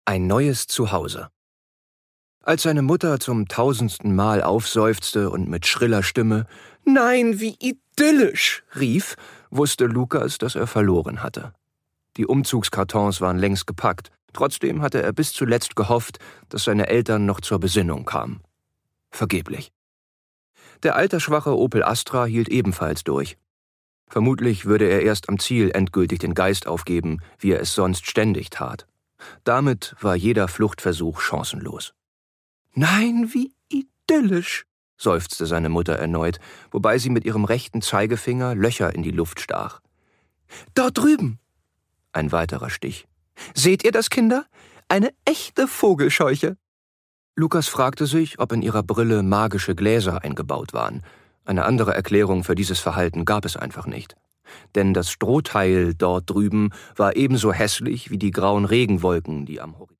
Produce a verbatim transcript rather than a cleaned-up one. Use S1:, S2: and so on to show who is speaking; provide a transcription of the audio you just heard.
S1: Ein neues Zuhause. Als seine Mutter zum tausendsten Mal aufseufzte und mit schriller Stimme »Nein, wie idyllisch« rief, wusste Lukas, dass er verloren hatte. Die Umzugskartons waren längst gepackt, trotzdem hatte er bis zuletzt gehofft, dass seine Eltern noch zur Besinnung kamen. Vergeblich. Der altersschwache Opel Astra hielt ebenfalls durch. Vermutlich würde er erst am Ziel endgültig den Geist aufgeben, wie er es sonst ständig tat. Damit war jeder Fluchtversuch chancenlos. »Nein, wie idyllisch«, seufzte seine Mutter erneut, wobei sie mit ihrem rechten Zeigefinger Löcher in die Luft stach. »Dort drüben!« Ein weiterer Stich. »Seht ihr das, Kinder? Eine echte Vogelscheuche!« Lukas fragte sich, ob in ihrer Brille magische Gläser eingebaut waren. Eine andere Erklärung für dieses Verhalten gab es einfach nicht. Denn das Strohteil dort drüben war ebenso hässlich wie die grauen Regenwolken, die am Horizont